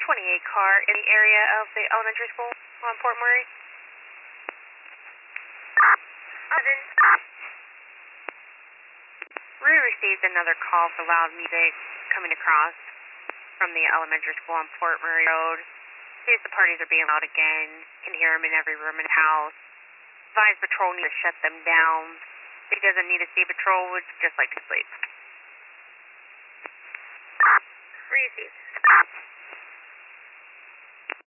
28 car in the area of the elementary school on Port Murray. 7. We received another call for loud music coming across from the elementary school on Port Murray Road. Seems the parties are being loud again. Can hear them in every room in the house. Advise patrol need to shut them down. If he doesn't need to see patrol, would just like to sleep. Received.